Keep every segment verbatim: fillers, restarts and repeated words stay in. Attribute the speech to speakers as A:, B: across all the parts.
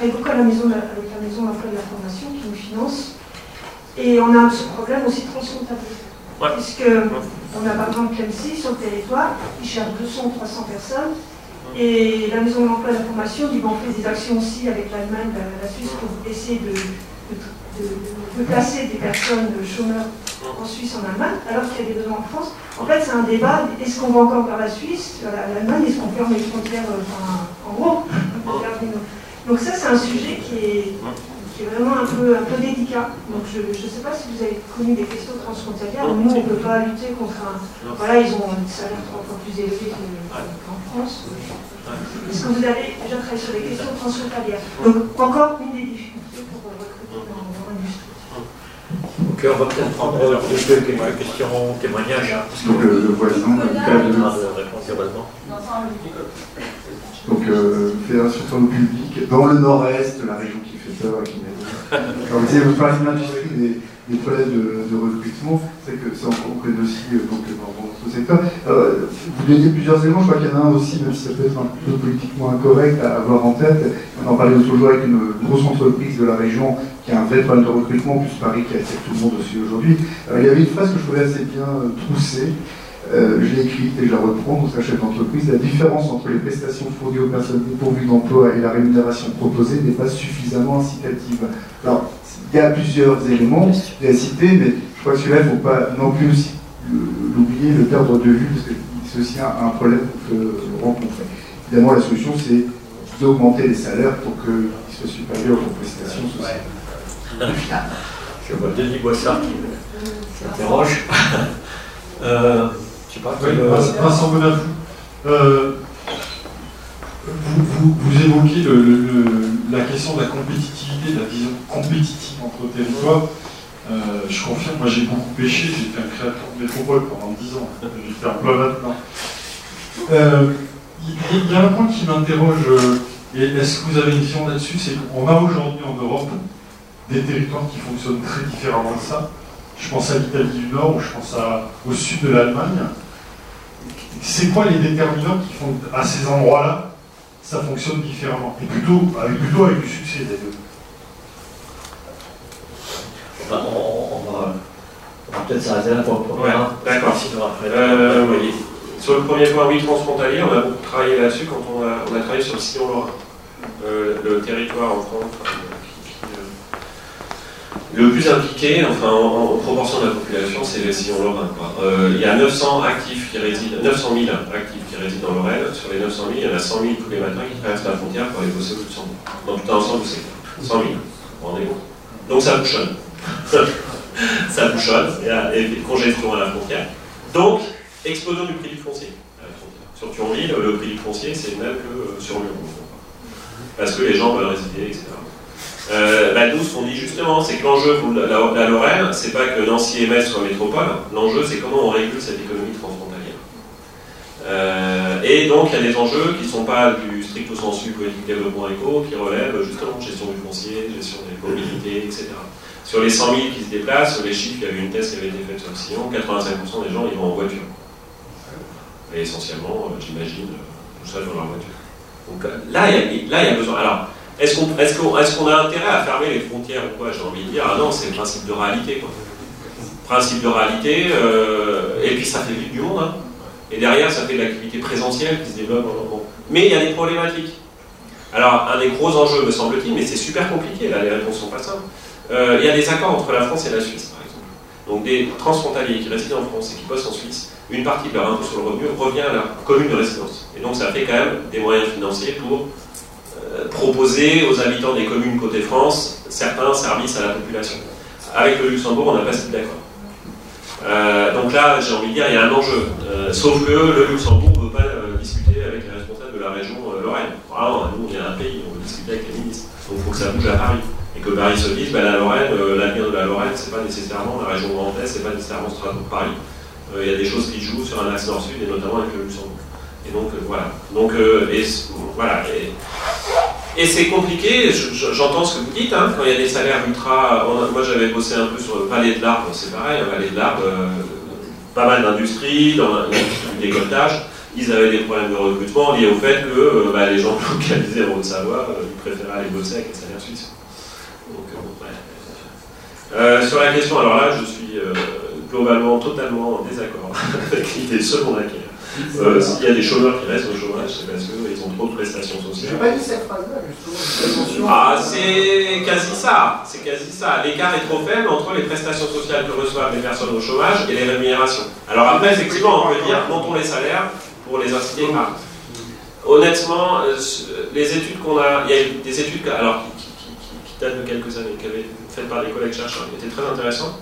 A: travaille beaucoup à la maison, avec la Maison de l'Emploi et de la Formation qui nous finance. Et on a ce problème aussi transfrontalier. Ouais. Puisqu'on a par exemple Clemcy sur le territoire, qui cherche deux cents ou trois cents personnes. Et la Maison de l'Emploi et de la Formation dit bon, on fait des actions aussi avec l'Allemagne, la, la Suisse, pour essayer de, de, de, de placer des personnes chômeurs en Suisse, en Allemagne, alors qu'il y a des besoins en France. En fait, c'est un débat, est-ce qu'on va encore vers la Suisse, vers l'Allemagne, est-ce qu'on ferme les frontières, enfin, en gros, donc ça, c'est un sujet qui est, qui est vraiment un peu, un peu délicat. Donc je ne sais pas si vous avez connu des questions transfrontalières. Nous, on ne peut pas lutter contre un... Voilà, ils ont un salaire trois fois plus élevé qu'en France. Est-ce que vous avez déjà travaillé sur les questions transfrontalières? Donc, encore une des difficultés pour recruter dans, dans l'industrie.
B: Ok, on va peut-être prendre quelques, quelques questions, témoignages.
C: Parce que le, le voisin, le cas de... Donc, euh, Fédération Travaux Publics, dans le nord-est, la région qui fait peur, qui m'a quand vous disiez, vous parlez de l'industrie, des, des problèmes de, de recrutement, c'est que ça, on connaît aussi euh, donc, dans, dans ce secteur. Euh, vous donniez plusieurs éléments, je crois qu'il y en a un aussi, même si ça peut être un peu politiquement incorrect à avoir en tête. On en parlait l'autre jour avec une grosse entreprise de la région qui a un vrai problème de recrutement, plus Paris qui attire tout le monde aussi aujourd'hui. Euh, il y avait une phrase que je trouvais assez bien euh, troussée. Euh, je l'ai écrite et je la reprends pour sa chef d'entreprise. La différence entre les prestations fournies aux personnes dépourvues d'emploi et la rémunération proposée n'est pas suffisamment incitative. Alors, il y a plusieurs éléments à citer, mais je crois que celui-là, il ne faut pas non plus aussi l'oublier, le perdre de vue, parce que c'est aussi un, un problème qu'on peut rencontrer. Évidemment, la solution, c'est d'augmenter les salaires pour qu'ils soient supérieurs aux prestations sociales.
B: Je vois Denis Boissard qui s'interroge. euh, je sais pas,
D: oui,
B: le...
D: Vincent Bonafou. Euh, vous, vous, vous évoquez le, le, le, la question de la compétitivité, de la vision compétitive entre territoires. Euh, je confirme, moi j'ai beaucoup pêché, j'ai été un créateur de métropole pendant dix ans, j'étais un peu maintenant. Euh, il y a un point qui m'interroge, et est-ce que vous avez une vision là-dessus, c'est qu'on a aujourd'hui en Europe des territoires qui fonctionnent très différemment de ça. Je pense à l'Italie du Nord, ou je pense à, au sud de l'Allemagne. C'est quoi les déterminants qui font à ces endroits-là ça fonctionne différemment, et plutôt avec, plutôt avec du succès d'ailleurs.
B: Enfin, on, on va, on va peut-être s'arrêter là pour le premier.
E: Ouais, d'accord. Euh, oui. Sur le premier point, oui, transfrontalier, on a beaucoup travaillé là-dessus quand on a, on a travaillé sur le sillon lorrain. Euh, le territoire en France qui, qui, euh, le plus impliqué, enfin en, en proportion de la population, c'est le sillon lorrain. Euh, il y a neuf cents actifs qui résident, neuf cent mille actifs qui résident dans Lorraine. Sur les neuf cent mille, il y en a cent mille tous les matins qui traversent la frontière pour aller bosser au Luxembourg. Donc tout l'ensemble du secteur. cent mille. Vous vous rendez compte. Donc ça bouchonne. Ça bouchonne, il y a des congestions à la frontière. Donc, explosion du prix du foncier à la frontière. Sur Thionville, le prix du foncier, c'est le même que euh, sur Lyon. Parce que les gens veulent résider, et cetera. Euh, bah, nous, ce qu'on dit justement, c'est que l'enjeu pour la, la, la Lorraine, c'est pas que Nancy et Metz soient métropole. L'enjeu, c'est comment on régule cette économie transfrontalière. Euh, et donc, il y a des enjeux qui ne sont pas du stricto sensu politique développement éco, qui relèvent justement gestion du foncier, gestion des mobilités, et cetera. Sur les cent mille qui se déplacent, sur les chiffres, il y avait une thèse qui avait été faite sur le sillon, quatre-vingt-cinq pour cent des gens ils vont en voiture. Et essentiellement, euh, j'imagine, euh, tout ça dans leur voiture. Donc euh, là, il y, y a besoin. Alors, est-ce qu'on est qu'on, est qu'on a intérêt à fermer les frontières ou quoi? J'ai envie de dire, ah non, c'est le principe de réalité, quoi. Principe de réalité, euh, et puis ça fait vite du monde, hein. Et derrière, ça fait de l'activité présentielle qui se développe en bon. Mais il y a des problématiques. Alors, un des gros enjeux, me semble-t-il, mais c'est super compliqué, là, les réponses sont pas simples. Euh, il y a des accords entre la France et la Suisse, par exemple. Donc des transfrontaliers qui résident en France et qui bossent en Suisse, une partie de leur impôt sur le revenu revient à la commune de résidence. Et donc ça fait quand même des moyens financiers pour euh, proposer aux habitants des communes côté France certains services à la population. Avec le Luxembourg, on n'a pas ce type d'accord. Euh, donc là, j'ai envie de dire, il y a un enjeu. Euh, sauf que le Luxembourg ne veut pas euh, discuter avec les responsables de la région euh, Lorraine. Vraiment, nous, on est un pays, on veut discuter avec les ministres. Donc il faut que ça bouge à Paris. Et que Paris se dise, ben, la Lorraine, euh, l'avenir de la Lorraine, c'est pas nécessairement la région Grand Est, c'est pas nécessairement Strasbourg-Paris. Il euh, y a des choses qui jouent sur un axe nord-sud, et notamment avec le Luxembourg. Et donc, euh, voilà. Donc, euh, et, voilà. Et, et c'est compliqué, j'entends ce que vous dites, hein, quand il y a des salaires ultra... On a, moi, j'avais bossé un peu sur le Palais de l'Arbre, c'est pareil, le Palais de l'Arbre, euh, pas mal d'industries, dans l'industrie du décolletage. ils avaient des problèmes de recrutement liés au fait que euh, bah, les gens localisés en Haute-Savoie, euh, ils préféraient aller bosser avec les salaires suisses. Donc, euh, ouais. euh, sur la question, alors là, je suis euh, globalement totalement en désaccord avec l'idée selon laquelle euh, s'il y a des chômeurs qui restent au chômage, c'est parce qu'ils ont trop de prestations sociales.
F: J'ai pas dit cette phrase-là, justement.
E: Ah, c'est quasi ça, c'est quasi ça. L'écart est trop faible entre les prestations sociales que reçoivent les personnes au chômage et les rémunérations. Alors après, effectivement, on peut dire, montons les salaires pour les inciter à. Honnêtement, les études qu'on a, il y a des études alors, qui, qui, qui, qui datent de quelques années, qui avaient été faites par des collègues chercheurs, qui étaient très intéressantes.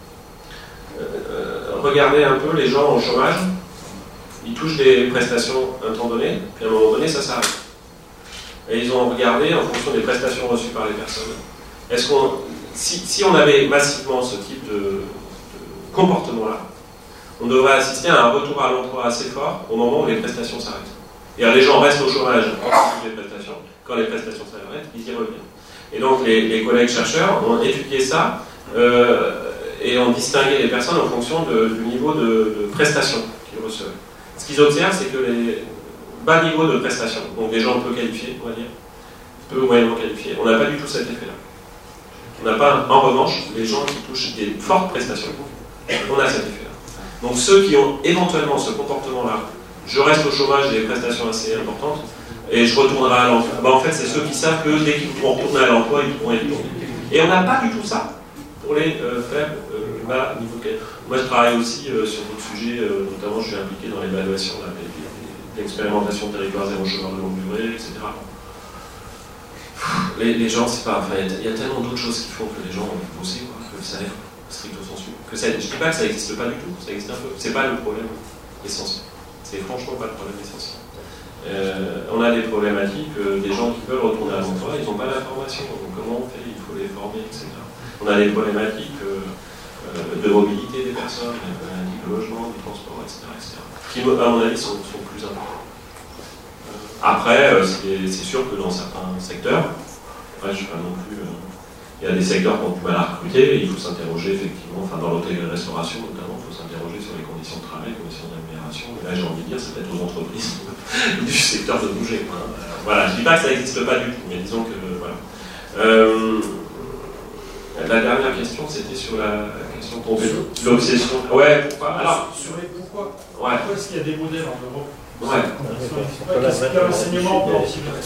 E: Euh, regardez un peu les gens au chômage. Ils touchent des prestations à un temps donné, puis à un moment donné, ça s'arrête. Et ils ont regardé en fonction des prestations reçues par les personnes. Est-ce qu'on, si, si on avait massivement ce type de, de comportement-là, on devrait assister à un retour à l'emploi assez fort au moment où les prestations s'arrêtent. Et alors, les gens restent au chômage en les prestations. Quand les prestations s'arrêtent, ils y reviennent. Et donc, les, les collègues chercheurs ont étudié ça euh, et ont distingué les personnes en fonction de, du niveau de, de prestations qu'ils recevaient. Ce qu'ils observent, c'est que les bas niveaux de prestations, donc des gens peu qualifiés, on va dire, peu ou moyennement qualifiés, on n'a pas du tout cet effet-là. On n'a pas, en revanche, les gens qui touchent des fortes prestations, on a cet effet-là. Donc ceux qui ont éventuellement ce comportement-là, je reste au chômage, j'ai des prestations assez importantes, et je retournerai à l'emploi. Ben, en fait, c'est ceux qui savent que dès qu'ils pourront retourner à l'emploi, ils pourront y retourner. Et on n'a pas du tout ça pour les euh, faibles euh, bas niveaux de qualité. Moi, je travaille aussi euh, sur d'autres sujets, euh, notamment je suis impliqué dans l'évaluation de l'expérimentation de territoire zéro chômeur de longue durée, et cetera. Les, les gens, c'est pas. Enfin, il y, y a tellement d'autres choses qui font que les gens ont bossé, quoi, que le salaire, stricto sensu. Que ça, je dis pas que ça n'existe pas du tout, ça existe un peu. C'est pas le problème essentiel. C'est franchement pas le problème essentiel. Euh, on a des problématiques, euh, des gens qui veulent retourner à l'emploi, ils n'ont pas l'information. Donc comment on fait? Il faut les former, et cetera. On a des problématiques euh, euh, de mobilité des personnes, des problématiques de logement, du transport, et cetera, et cetera. Qui, à mon avis, sont, sont plus importants. Euh, après, euh, c'est sûr que dans certains secteurs, ouais, je ne sais pas non plus. Euh, il y a des secteurs qui ont du mal à recruter, et il faut s'interroger effectivement, enfin dans l'hôtellerie-restauration notamment, il faut s'interroger sur les conditions de travail, les conditions de rémunération. Et là, j'ai envie de dire, c'est peut-être aux entreprises du secteur de bouger. Hein. Euh, voilà, je ne dis pas que ça n'existe pas du tout, mais disons que euh, voilà. Euh, la dernière question, c'était sur la, la question de l'obsession. Ouais, pourquoi alors,
D: sur les pourquoi.
E: Ouais.
D: Pourquoi est-ce qu'il y a des modèles en Europe?
E: Ouais.
D: Qu'est-ce qu'il y a l'enseignement pour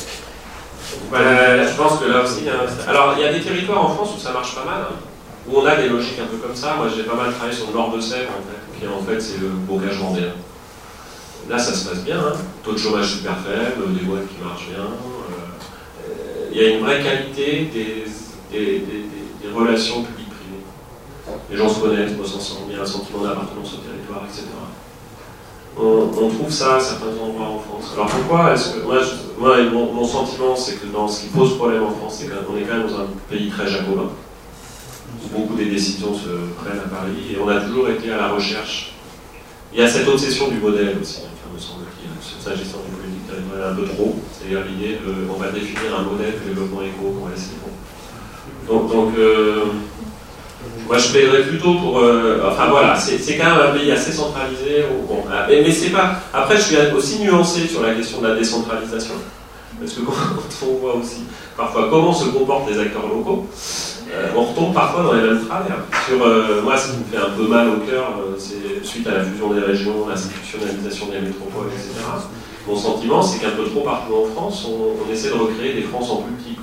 E: Ben, je pense que là aussi, hein, alors il y a des territoires en France où ça marche pas mal, hein, où on a des logiques un peu comme ça. Moi j'ai pas mal travaillé sur le nord de Sèvres en fait, qui en fait c'est le bocage vendéen. Là ça se passe bien, hein. Taux de chômage super faible, des boîtes qui marchent bien. Euh, il y a une vraie qualité des, des, des, des, des relations publiques-privées. Les gens se connaissent, bossent ensemble, il y a un sentiment d'appartenance au territoire, et cetera. On, on trouve ça à certains endroits en France. Alors pourquoi est-ce que moi, je, moi mon, mon sentiment c'est que dans ce qui pose problème en France, c'est qu'on est quand même dans un pays très jacobin, où beaucoup des décisions se prennent à Paris, et on a toujours été à la recherche. Il y a cette obsession du modèle aussi, enfin, me semble-t-il, s'agissant du politique territoriale un peu trop, c'est-à-dire l'idée de on va définir un modèle de développement éco qu'on va laisser bon. Donc, donc euh, moi je plaiderais plutôt pour. Euh, enfin voilà, c'est quand même un pays assez centralisé. Bon, mais mais c'est pas. Après, je suis aussi nuancé sur la question de la décentralisation. Parce que quand on voit aussi parfois comment se comportent les acteurs locaux, euh, on retombe parfois dans les mêmes travers. Sur, euh, moi, ce qui me fait un peu mal au cœur, euh, c'est suite à la fusion des régions, l'institutionnalisation des métropoles, et cetera. Mon sentiment, c'est qu'un peu trop partout en France, on, on essaie de recréer des France en plus petit,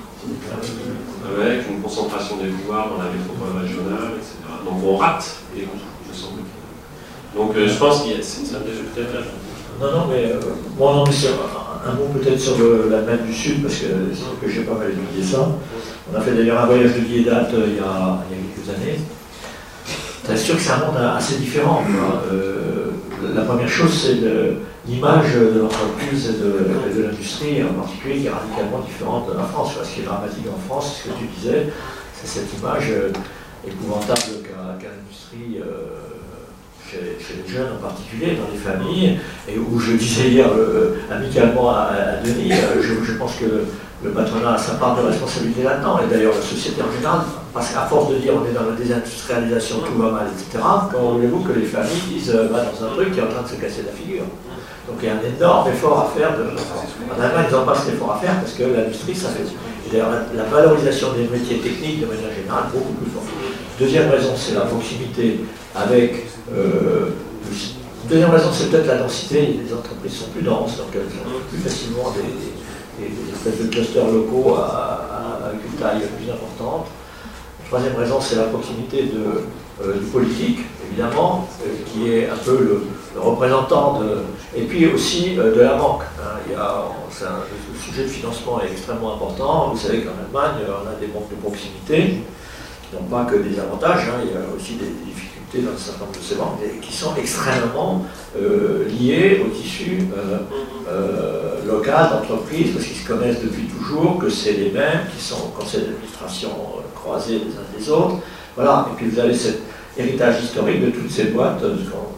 E: avec une concentration des pouvoirs dans la métropole régionale, et cetera. Donc on rate les coups, me semble. Donc euh, je pense qu'il y a c'est un des peut-être.
B: Non, non, mais euh, bon, non, mais c'est un, un mot peut-être sur le, la mer du Sud, parce que c'est sûr que j'ai pas mal étudié ça. On a fait d'ailleurs un voyage de Guédate euh, il, y a, il y a quelques années. C'est sûr que c'est un monde assez différent. Euh, la première chose, c'est l'image de l'entreprise et de, de l'industrie, en particulier, qui est radicalement différente de la France. Ce qui est dramatique en France, ce que tu disais, c'est cette image euh, épouvantable qu'a qu'a l'industrie. Euh, Chez, chez les jeunes en particulier, dans les familles, et où je disais hier euh, amicalement à, à Denis, euh, je, je pense que le patronat a sa part de responsabilité là-dedans, et d'ailleurs la société en général, parce qu'à force de dire on est dans la désindustrialisation, tout va mal, et cetera, quand voulez-vous que les familles disent euh, va dans un truc qui est en train de se casser la figure. Donc il y a un énorme effort à faire. De... En Allemagne, ils n'ont pas cet effort à faire parce que l'industrie, ça fait. Et d'ailleurs, la, la valorisation des métiers techniques de manière générale beaucoup plus forte. Deuxième raison, c'est la proximité avec. Euh, deuxième raison, c'est peut-être la densité. Les entreprises sont plus denses, donc elles ont plus facilement des, des, des espèces de clusters locaux à, à, avec une taille plus importante. Troisième raison, c'est la proximité de, euh, du politique, évidemment, euh, qui est un peu le, le représentant de. Et puis aussi euh, de la banque. Hein. Il y a, c'est un, le sujet de financement est extrêmement important. Vous savez qu'en Allemagne, on a des banques de proximité qui n'ont pas que des avantages, hein. Il y a aussi des, des difficultés dans un certain nombre de ces banques qui sont extrêmement euh, liées au tissu euh, euh, local d'entreprise, parce qu'ils se connaissent depuis toujours, que c'est les mêmes qui sont au conseil d'administration euh, croisés les uns des autres. Voilà. Et puis vous avez cet héritage historique de toutes ces boîtes. Euh,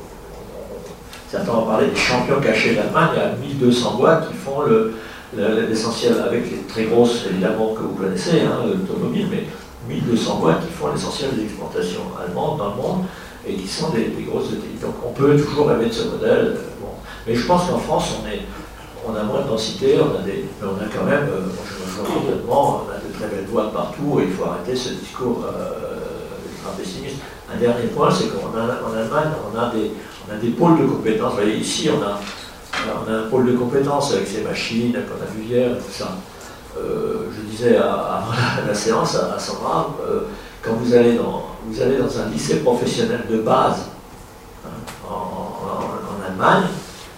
B: Certains ont parlé des champions cachés d'Allemagne. Il y a mille deux cents boîtes qui font le, le, l'essentiel, avec les très grosses évidemment que vous connaissez, hein, l'automobile, mais mille deux cents boîtes qui font l'essentiel des exportations allemandes dans le monde et qui sont des, des grosses E T I. Donc on peut toujours rêver de ce modèle. Euh, bon. Mais je pense qu'en France, on, est, on a moins de densité, on a, des, mais on a quand même, euh, moi je me vois complètement, on a de très belles boîtes partout et il faut arrêter ce discours euh, pessimiste. Un dernier point, c'est qu'en Allemagne, on a des. On a des pôles de compétences. Vous voyez, ici, on a, on a un pôle de compétences avec ces machines qu'on a vu hier et tout ça. Euh, je disais à, avant la, la séance à, à Sandra, euh, quand vous allez, dans, vous allez dans un lycée professionnel de base hein, en, en, en Allemagne,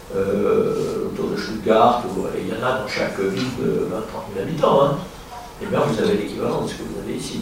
B: euh, autour de Stuttgart, où, et il y en a dans chaque ville de vingt à trente mille habitants, hein, et bien vous avez l'équivalent de ce que vous avez ici.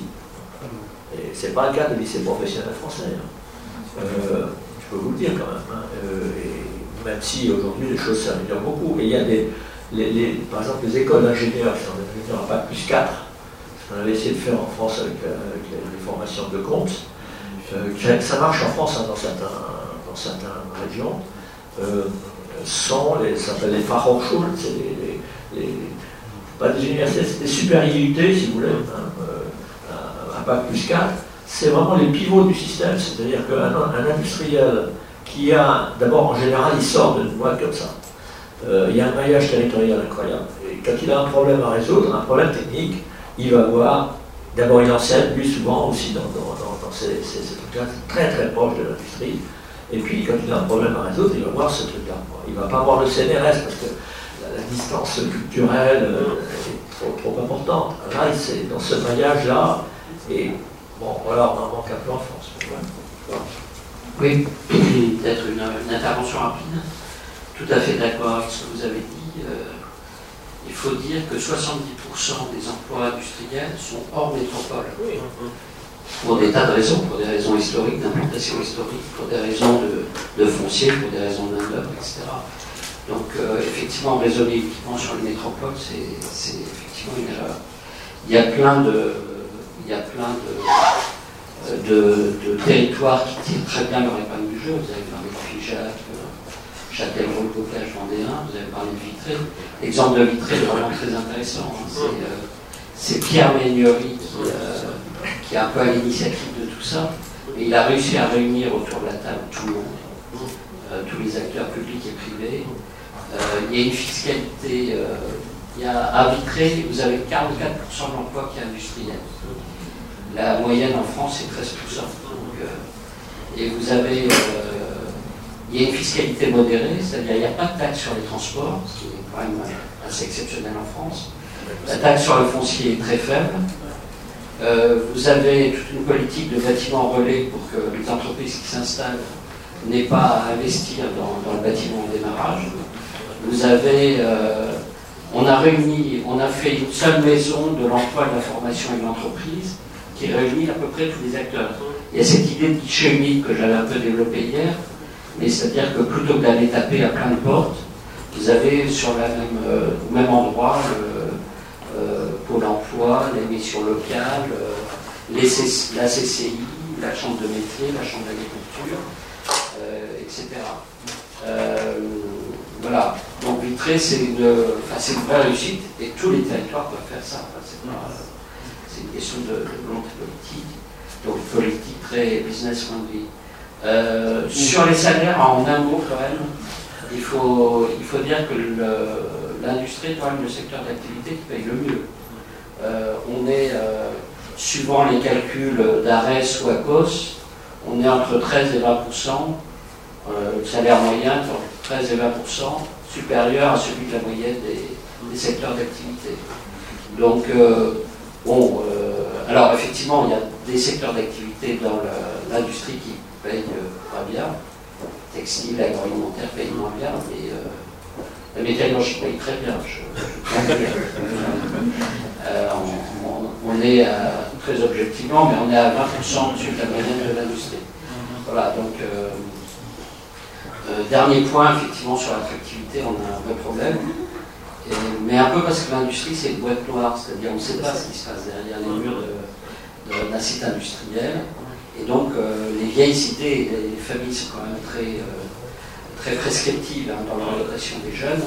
B: Et ce n'est pas le cas des lycées professionnels français. Hein. Euh, Je peux vous le dire quand même, hein. euh, et même si aujourd'hui les choses s'améliorent beaucoup. Et il y a des, les, les, par exemple les écoles d'ingénieurs qui sont des ingénieurs à bac plus quatre, ce qu'on avait essayé de faire en France avec, avec les, les formations de compte, euh, ça marche en France hein, dans, certains, dans certaines régions, euh, sont les, ça s'appelle les Fachhochschulen, c'est les, les, les, pas des universités, c'est des supériorités si vous voulez, hein, euh, à bac plus quatre. C'est vraiment les pivots du système, c'est-à-dire qu'un un industriel qui a, d'abord en général, il sort d'une boîte comme ça. Euh, il y a un maillage territorial incroyable. Et quand il a un problème à résoudre, un problème technique, il va voir, d'abord il enseigne, lui souvent aussi dans, dans, dans, dans ces, ces, ces trucs-là, très très proche de l'industrie. Et puis quand il a un problème à résoudre, il va voir ce truc-là. Il ne va pas voir le C N R S parce que la, la distance culturelle euh, est trop, trop importante. Là, c'est dans ce maillage-là, et bon, voilà, on en manque un peu en France. Ouais.
G: Oui, peut-être une, une intervention rapide. Tout à fait d'accord avec ce que vous avez dit. Euh, il faut dire que soixante-dix pour cent des emplois industriels sont hors métropole. Oui. Pour des tas de raisons, pour des raisons historiques, d'implantation historique, pour des raisons de, de foncier, pour des raisons de main-d'œuvre, et cetera. Donc, euh, effectivement, raisonner uniquement sur les métropoles, c'est, c'est effectivement une erreur. Il y a plein de. Il y a plein de, de, de territoires qui tirent très bien leur épingle du jeu. Vous avez parlé de Figeac, Châtellerault, Bocage, Vendéen, vous avez parlé de Vitré. L'exemple de Vitré est vraiment très intéressant. Hein. C'est, euh, c'est Pierre Méniori qui, euh, qui est un peu à l'initiative de tout ça. Et il a réussi à réunir autour de la table tout le monde, euh, tous les acteurs publics et privés. Euh, il y a une fiscalité. Euh, il y a, à Vitré, vous avez quarante-quatre pour cent de l'emploi qui est industriel. La moyenne en France est treize pour cent. Donc, euh, et vous avez, euh, il y a une fiscalité modérée, c'est-à-dire qu'il n'y a pas de taxe sur les transports, ce qui est quand même assez exceptionnel en France. La taxe sur le foncier est très faible. Euh, vous avez toute une politique de bâtiments relais pour que les entreprises qui s'installent n'aient pas à investir dans, dans le bâtiment au démarrage. Vous avez, euh, on a réuni, on a fait une seule maison de l'emploi, de la formation et de l'entreprise, qui réunit à peu près tous les acteurs. Il y a cette idée de guichet unique que j'avais un peu développée hier, mais c'est-à-dire que plutôt que d'aller taper à plein de portes, vous avez sur la même, euh, au même endroit le euh, Pôle emploi, les missions locales, euh, les C- la C C I, la chambre de métier, la chambre d'agriculture, euh, et cetera. Euh, voilà. Donc Vitré, c'est une, enfin, c'est une vraie réussite et tous les territoires peuvent faire ça. Enfin, c'est, pas, c'est une question de, de volonté politique, donc politique très business friendly. Euh, sur les salaires, en un mot quand même, il faut, il faut dire que le, l'industrie est quand même le secteur d'activité qui paye le mieux. Euh, on est, euh, suivant les calculs d'Ares ou Akos, on est entre treize et vingt pour cent, euh, le salaire moyen entre treize et vingt pour cent supérieur à celui de la moyenne des, des secteurs d'activité. Donc, euh, bon, euh, alors effectivement, il y a des secteurs d'activité dans le, l'industrie qui payent euh, pas bien, textile, agroalimentaire payent moins bien, mais euh, la métallurgie paye très bien, je, je peux dire. Euh, on, on, on est à, très objectivement, mais on est à vingt pour cent au-dessus de la moyenne de l'industrie. Voilà, donc euh, euh, dernier point, effectivement, sur l'attractivité, on a un vrai problème. Et, mais un peu parce que l'industrie, c'est une boîte noire, c'est-à-dire on ne sait pas ce qui se passe derrière les murs de, de, d'un site industriel. Et donc, euh, les vieilles cités, les, les familles sont quand même très, euh, très prescriptives hein, dans l'orientation des jeunes.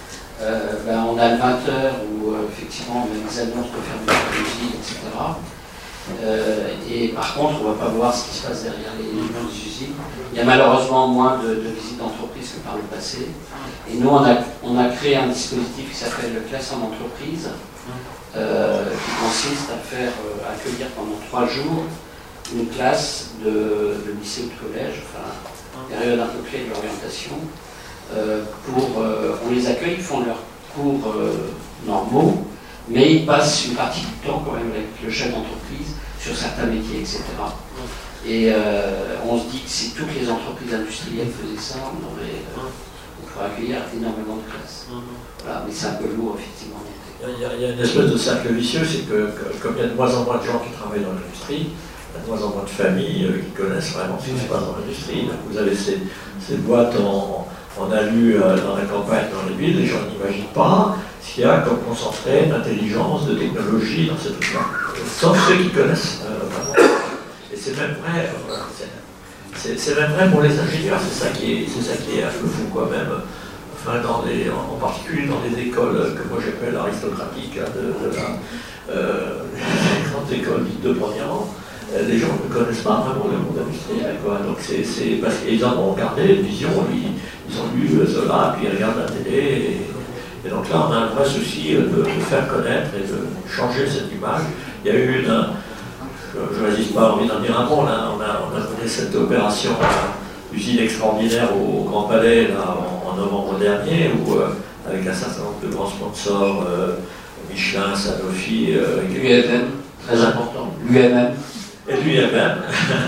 G: Euh, ben, on a le vingt heures où, euh, effectivement, on a des annonces de fermeture d'usines, et cetera. Euh, et par contre, on ne va pas voir ce qui se passe derrière les murs des usines. Il y a malheureusement moins de, de visites d'entreprise que par le passé. Et nous, on a, on a créé un dispositif qui s'appelle le classe en entreprise, euh, qui consiste à faire euh, accueillir pendant trois jours une classe de, de lycée ou de collège, enfin, période un peu clé de l'orientation, euh, pour, euh, on les accueille, ils font leurs cours euh, normaux, mais ils passent une partie du temps quand même avec le chef d'entreprise sur certains métiers, et cetera. Et euh, on se dit que si toutes les entreprises industrielles faisaient ça, on, aurait, euh, on pourrait accueillir énormément de classes. Voilà, mais c'est un peu lourd, effectivement.
B: Il y, a, il y a une espèce de cercle vicieux, c'est que, que comme il y a de moins en moins de gens qui travaillent dans l'industrie, il y a de moins en moins de familles euh, qui connaissent vraiment ce qui se passe dans l'industrie. Donc vous avez ces, ces boîtes en, en alu euh, dans la campagne, dans les villes, les gens n'imaginent pas ce qu'il y a comme concentré d'intelligence, de technologie dans ces trucs-là. Sauf ceux qui connaissent euh, vraiment. Et c'est même vrai, euh, c'est, c'est même vrai pour les ingénieurs, c'est ça qui est, c'est ça qui est un peu fou quand même. Enfin, dans les, en particulier dans les écoles que moi j'appelle aristocratiques, hein, de, de la, euh, les grandes écoles dites de premier rang, les gens ne connaissent pas vraiment le monde industriel, quoi. Donc c'est, c'est parce qu'ils en ont regardé une vision, ils, ils ont lu cela, puis ils regardent la télé. Et, et donc là, on a un vrai souci de, de faire connaître et de changer cette image. Il y a eu une, je ne résiste pas à envie d'en dire un mot, là, on a, on a mené cette opération euh, usine extraordinaire au Grand Palais là, en, en novembre dernier, où euh, avec un certain nombre de grands sponsors, euh, Michelin, Sanofi, euh,
G: l'U M M, très important, l'U M M.
B: Et l'U M M,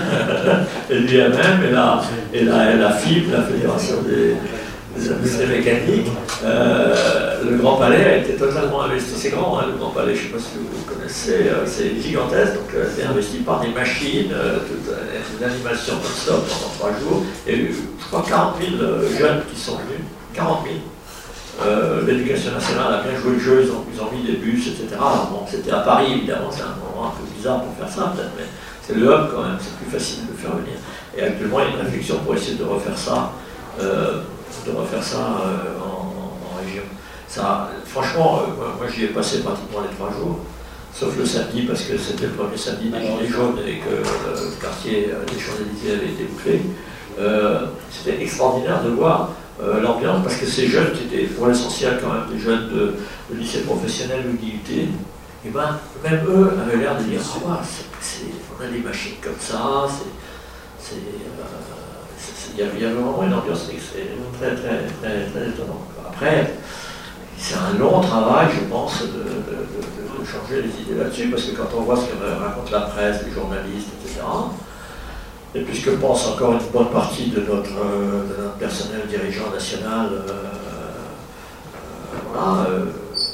B: et l'U M M, et la, et la, et la F I B, la Fédération des, des industries mécaniques, euh, le Grand Palais a été totalement investi. C'est grand, hein, le Grand Palais, je ne sais pas si vous connaissez, euh, c'est gigantesque, donc euh, c'est investi par des machines, euh, toute euh, une animation non-stop pendant trois jours. Il y a eu, je crois, quarante mille euh, jeunes qui sont venus, quarante mille. Euh, L'éducation nationale a bien joué le jeu, ils ont, ils ont mis des bus, et cetera. Alors, bon, c'était à Paris, évidemment, c'est un moment un peu bizarre pour faire ça, peut-être, mais c'est le hub quand même, c'est plus facile de le faire venir. Et actuellement, il y a une réflexion pour essayer de refaire ça, euh, de refaire ça euh, en, en, en région. Ça, franchement, euh, moi, moi j'y ai passé pratiquement les trois jours, sauf le samedi, parce que c'était le premier samedi des Gilets jaunes et que euh, le quartier euh, des Champs-Élysées avait été bouclé. Euh, c'était extraordinaire de voir Euh, l'ambiance, parce que ces jeunes qui étaient pour l'essentiel quand même des jeunes de, de lycée professionnel ou d'I U T, et ben, même eux avaient l'air de dire oh, ouais, c'est, c'est, on a des machines comme ça, c'est, c'est, euh, il y, y a vraiment une ambiance très très très, très, très étonnante. Après, c'est un long travail, je pense, de, de, de, de changer les idées là-dessus, parce que quand on voit ce que raconte la presse, les journalistes, et cetera, et puisque pense encore une bonne partie de notre, euh, de notre personnel dirigeant national, euh, euh, voilà, euh,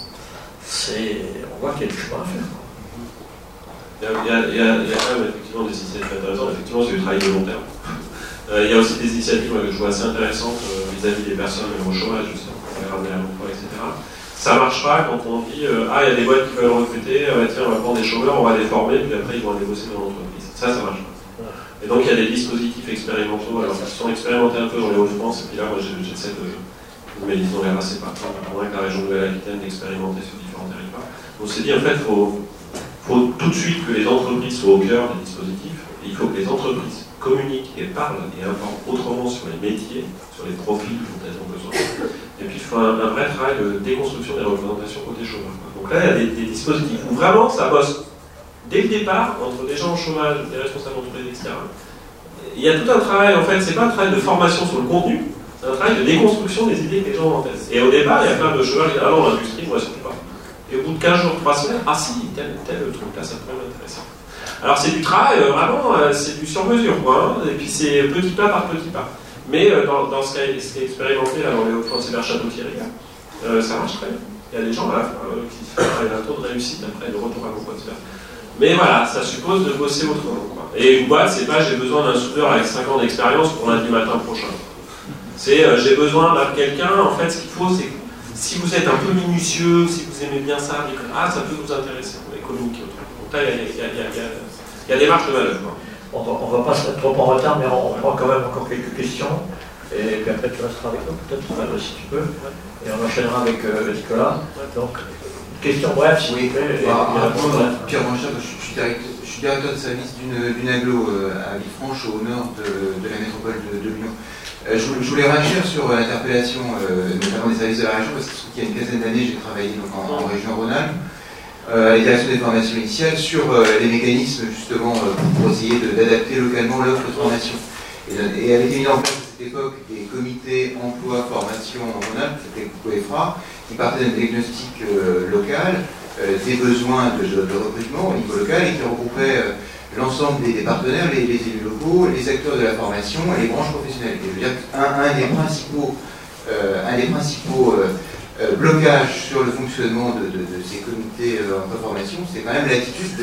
B: c'est, on voit qu'il y a du chemin à faire.
E: Il y, a, il, y a, il, y a, il y a quand même effectivement des initiatives intéressantes, effectivement c'est du travail de long terme. Euh, il y a aussi des initiatives que je vois assez intéressantes euh, vis-à-vis des personnes au chômage, justement, pour les ramener à l'emploi, et cetera. Ça ne marche pas quand on dit euh, ah, il y a des boîtes qui veulent recruter, euh, tiens, on va prendre des chômeurs, on va les former, puis après ils vont aller bosser dans l'entreprise. Ça, ça marche pas. Et donc il y a des dispositifs expérimentaux, alors qui sont expérimentés un peu dans les Hauts-de-France, et puis là moi j'essaie de mais ils ont l'air assez partants. On prendrait que la région de Nouvelle-Aquitaine d'expérimenter sur différents territoires. On s'est dit, en fait, il faut, faut tout de suite que les entreprises soient au cœur des dispositifs. Et il faut que les entreprises communiquent et parlent et informent autrement sur les métiers, sur les profils dont elles ont besoin. Et puis il faut un, un vrai travail de déconstruction des représentations côté chômage. Donc là, il y a des, des dispositifs où vraiment ça bosse dès le départ entre des gens au chômage, des responsables d'entreprise, et cetera. Il y a tout un travail, en fait, c'est pas un travail de formation sur le contenu, c'est un travail de déconstruction des idées que les gens ont en tête. Et au départ, il y a plein de chômage qui disent, ah non, l'industrie, moi, je ne sais pas. Et au bout de quinze jours, trois semaines, ah si, tel, tel truc là, ça pourrait m'intéresser. Alors c'est du travail, euh, vraiment, euh, c'est du sur-mesure, quoi, hein, et puis c'est petit pas par petit pas. Mais euh, dans, dans ce qui est expérimenté là, dans les Hauts-de-France et vers Château-Thierry, euh, ça marche très bien. Il y a des gens à la fin euh, qui font un taux de réussite après de retour à l'emploi. Mais voilà, ça suppose de bosser autrement, quoi. Et une boîte, c'est pas j'ai besoin d'un soudeur avec cinq ans d'expérience pour lundi matin prochain. C'est euh, j'ai besoin d'un quelqu'un, en fait, ce qu'il faut, c'est que si vous êtes un peu minutieux, si vous aimez bien ça, ah, ça peut vous intéresser, on va communiquer autrement. Donc là, il y a, il y a, il y a, il y a Il y a des marges de manœuvre.
B: On ne va pas se mettre trop en retard, mais on prend quand même encore quelques questions. Et puis après, tu resteras avec nous, peut-être, si tu peux. Et on enchaînera avec euh, Nicolas. Donc, question brève, s'il vous plaît.
H: Pierre Manchard, je, je, je suis directeur de service d'une agglo euh, à Villefranche, au nord de, de la métropole de, de Lyon. Euh, je, je voulais réagir sur euh, l'interpellation, euh, notamment des services de la région, parce qu'il y a une quinzaine d'années, j'ai travaillé donc, en, en région Rhône-Alpes. Euh, la direction des formations initiales sur euh, les mécanismes justement euh, pour essayer d'adapter localement l'offre de formation. Et, et avait été mis en place à cette époque des comités emploi formation en Rhône-Alpes, c'était COEFRA, qui partaient d'un diagnostic euh, local, euh, des besoins de, de recrutement au niveau local et qui regroupaient euh, l'ensemble des, des partenaires, les, les élus locaux, les acteurs de la formation et les branches professionnelles. Et je veux dire qu'un un des principaux, euh, un des principaux euh, Euh, blocage sur le fonctionnement de, de, de ces comités euh, en formation, c'est quand même l'attitude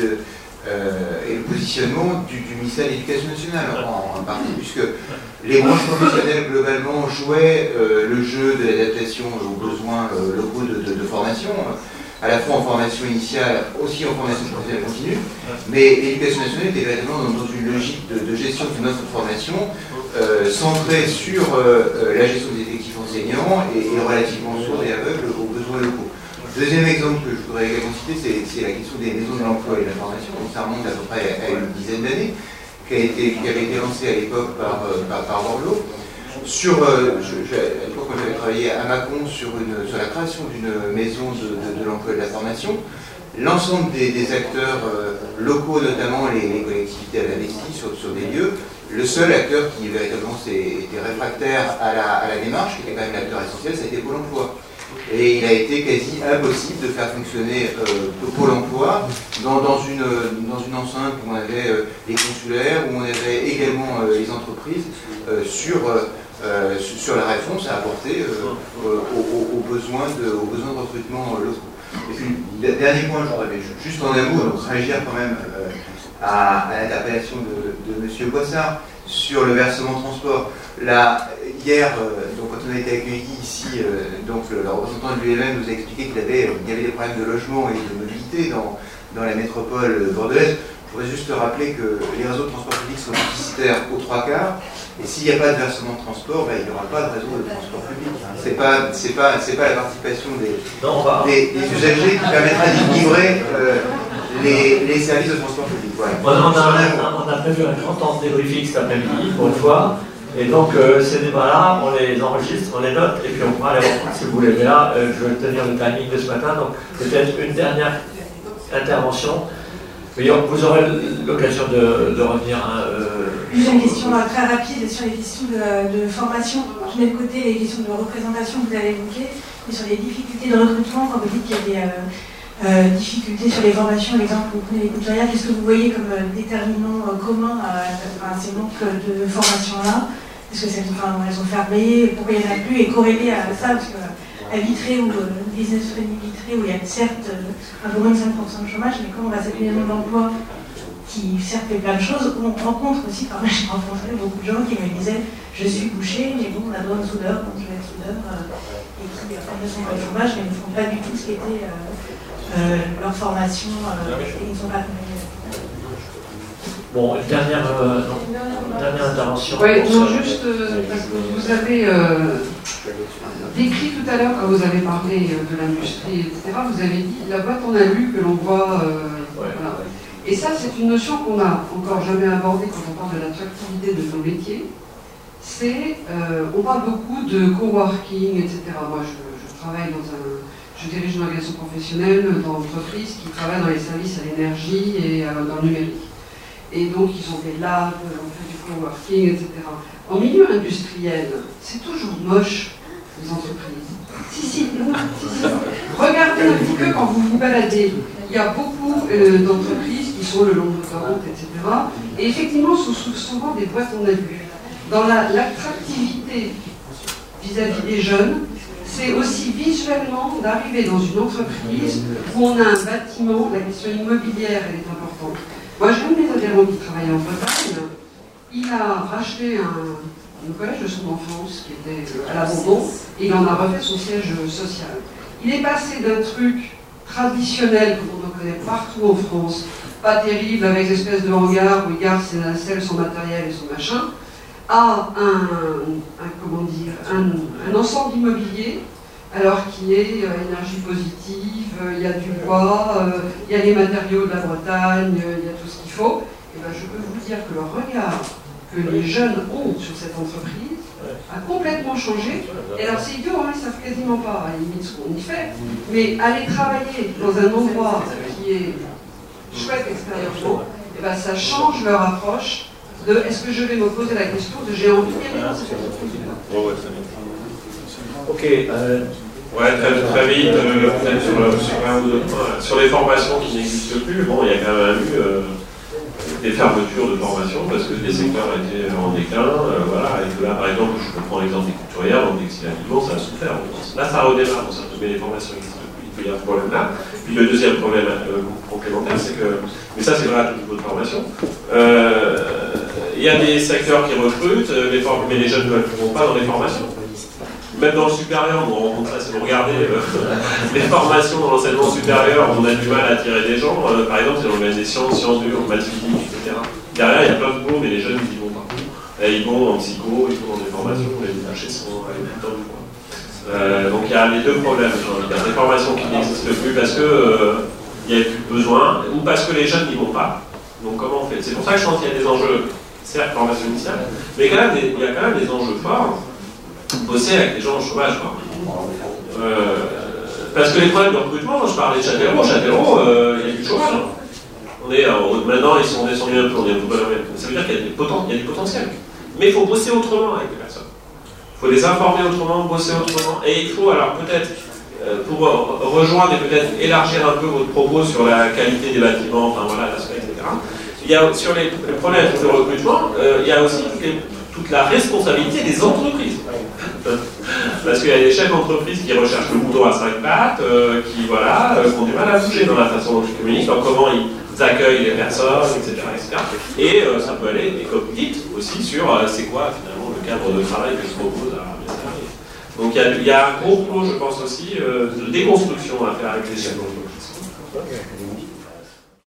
H: euh, et le positionnement du, du ministère de l'Éducation nationale en, en partie, puisque les branches professionnelles globalement jouaient euh, le jeu de l'adaptation aux besoins euh, locaux de, de, de formation, à la fois en formation initiale, aussi en formation professionnelle continue, mais l'Éducation nationale était véritablement dans, dans une logique de, de gestion d'une offre de formation euh, centrée sur euh, la gestion des effectifs enseignants et, et relativement sourde et aveugle aux besoins locaux. Deuxième exemple que je voudrais également citer, c'est la question des maisons de l'emploi et de la formation. Donc ça remonte à peu près à une dizaine d'années, qui, qui avait été lancée à l'époque par, par, par Borloo. Sur, euh, je, je, à l'époque, j'avais travaillé à Mâcon sur, une, sur la création d'une maison de, de, de l'emploi et de la formation. L'ensemble des, des acteurs euh, locaux, notamment les, les collectivités, avaient investi sur, sur des lieux. Le seul acteur qui véritablement était réfractaire à la, à la démarche, qui était quand même l'acteur essentiel, ça a été Pôle emploi. Et il a été quasi impossible de faire fonctionner euh, Pôle emploi dans, dans, une, dans une enceinte où on avait euh, les consulaires, où on avait également euh, les entreprises euh, sur, euh, sur la réponse à apporter euh, euh, aux, aux, besoins de, aux besoins de recrutement euh, locaux. Et puis, le dernier point, je voudrais juste en un mot, donc réagir quand même euh, à, à l'interpellation de, de M. Boissard sur le versement transport. Là, hier, euh, donc, quand on a été accueillis ici, euh, donc, le, le représentant de l'U L M nous a expliqué qu'il avait, euh, y avait des problèmes de logement et de mobilité dans, dans la métropole bordelaise. Je voudrais juste rappeler que les réseaux de transport public sont déficitaires aux trois quarts, et s'il n'y a pas de versement de transport, ben, il n'y aura pas de réseau de transport public. C'est pas, c'est pas, c'est pas la participation des, non, des, des usagers qui permettra d'équilibrer euh, les, les services de transport public. Voilà.
B: On, a, on a prévu un grand temps de débriefing cet après-midi, pour une fois, et donc euh, ces débats-là, on les enregistre, on les note, et puis on pourra les reprendre si vous voulez. Mais là, euh, je vais tenir le timing de ce matin, donc peut-être une dernière intervention. Vous aurez l'occasion de, de revenir à... Euh...
A: Juste une question euh, très rapide sur les questions de, de formation. Je mets de côté les questions de représentation que vous avez évoquées, mais sur les difficultés de recrutement, quand vous dites qu'il y a des euh, euh, difficultés sur les formations, l'exemple que vous prenez les couturières, qu'est-ce que vous voyez comme euh, déterminant euh, commun à, à ces manques de formation-là? Est-ce que c'est, enfin, elles ont fermé, pourquoi il n'y en a plus, et corrélé à ça, parce que à Vitré ou euh, business friendly Vitré, où il y a certes euh, un peu moins de cinq pour cent de chômage, mais quand on a cette maison d'emploi qui certes fait plein de choses, on rencontre aussi, par exemple, j'ai rencontré beaucoup de gens qui me disaient je suis boucher, mais bon, on a besoin de soudeur, donc je vais être soudeur, euh, et qui enfin, ne sont pas au chômage, mais ne font pas du tout ce qui était euh, euh, leur formation, euh, et ils ne sont pas accompagnés.
B: Bon, une dernière, euh, non, dernière intervention.
I: Oui, non,
B: ça,
I: juste euh, parce que vous avez euh, décrit tout à l'heure, quand vous avez parlé euh, de l'industrie, et cetera, vous avez dit la boîte en alu que l'on voit. Euh,
B: ouais.
I: Voilà. Et ça, c'est une notion qu'on n'a encore jamais abordée quand on parle de l'attractivité de nos métiers. C'est, euh, on parle beaucoup de coworking, et cetera. Moi, je, je travaille dans un, je dirige une organisation professionnelle d'entreprise qui travaille dans les services à l'énergie et euh, dans le numérique. Et donc, ils ont des labs, on fait du coworking, et cetera. En milieu industriel, c'est toujours moche, les entreprises. Si, si, non, si, si. Regardez un petit peu quand vous vous baladez. Il y a beaucoup euh, d'entreprises qui sont le long de l'autoroute, et cetera. Et effectivement, ce sont souvent des boîtes en alu. Dans l'attractivité vis-à-vis des jeunes, c'est aussi visuellement d'arriver dans une entreprise où on a un bâtiment, la question immobilière, elle est importante. Moi, j'ai un de mes adhérents qui travaillait en Bretagne. Il a racheté un, un collège de son enfance qui était à l'abandon et il en a refait son siège social. Il est passé d'un truc traditionnel, comme on en connaît partout en France, pas terrible, avec des espèces de hangars où il garde ses nacelles, son matériel et son machin, à un, un, comment dire, un, un ensemble immobilier, alors qui est euh, énergie positive, euh, il y a du bois, euh, il y a les matériaux de la Bretagne, euh, il y a tout ce qu'il faut. Et ben, je peux vous dire que le regard que les jeunes ont sur cette entreprise a complètement changé. Et alors c'est idiot, hein, ils ne savent quasiment pas à la limite ce qu'on y fait, mais aller travailler dans un endroit qui est chouette extérieurement, et ben, ça change leur approche de est-ce que je vais me poser la question de j'ai envie d'y aller dans cette entreprise.
B: Ok. Euh...
E: Ouais, très, très vite, euh, peut-être sur, sur, euh, sur les formations qui n'existent plus, bon, il y a quand même eu euh, des fermetures de formations parce que les secteurs étaient en déclin, euh, voilà, et que là, par exemple, je peux prendre l'exemple des couturières, donc textile aliments, ça a souffert. Là, ça redémarre, bon, ça peut mettre les formations n'existent plus, il peut y avoir ce problème-là. Puis le deuxième problème euh, complémentaire, c'est que, mais ça c'est vrai à tout niveau de formation, euh, il y a des secteurs qui recrutent, les form- mais les jeunes ne vont pas dans les formations. Même dans le supérieur, on rencontre ça, si vous regardez euh, les formations dans l'enseignement supérieur, on a du mal à attirer des gens. Euh, par exemple, c'est dans les sciences, sciences dures, maths physique, et cetera. Derrière, il y a plein de boulot, mais les jeunes, ils y vont pas. Et ils vont en psycho, ils vont dans des formations, les détachés sont allés tout le temps du coin. Euh, donc il y a les deux problèmes. Il y a des formations qui n'existent plus parce qu'il n'y euh, a plus besoin, ou parce que les jeunes n'y vont pas. Donc comment on fait? C'est pour ça que je pense qu'il y a des enjeux, certes, formation initiale, mais quand même des, il y a quand même des enjeux forts. Bosser avec des gens au chômage, quoi. Euh, parce que les problèmes de recrutement, je parlais de Châtellerault, Châtellerault, euh, il y a du chômage. Hein. On est, euh, maintenant, ils sont descendus un peu, on est un peu pas même. Ça veut dire qu'il y a, des poten- il y a du potentiel. Mais il faut bosser autrement avec les personnes. Il faut les informer autrement, bosser autrement. Et il faut, alors peut-être, euh, pour euh, rejoindre et peut-être élargir un peu votre propos sur la qualité des bâtiments, enfin voilà, l'aspect, et cetera. Il y a, sur les, les problèmes de recrutement, euh, il y a aussi toutes les, toute la responsabilité des entreprises. Parce qu'il y a des chefs d'entreprise qui recherchent le mouton à cinq pattes, euh, qui, voilà, euh, ont du mal à bouger dans la façon dont ils communiquent, dans comment ils accueillent les personnes, et cetera et cetera. Et euh, ça peut aller, et comme vous dites, aussi sur euh, c'est quoi finalement le cadre de travail que se propose à mes salariés. Donc il y, a, il y a un gros boulot, je pense aussi, euh, de déconstruction à faire avec les chefs d'entreprise.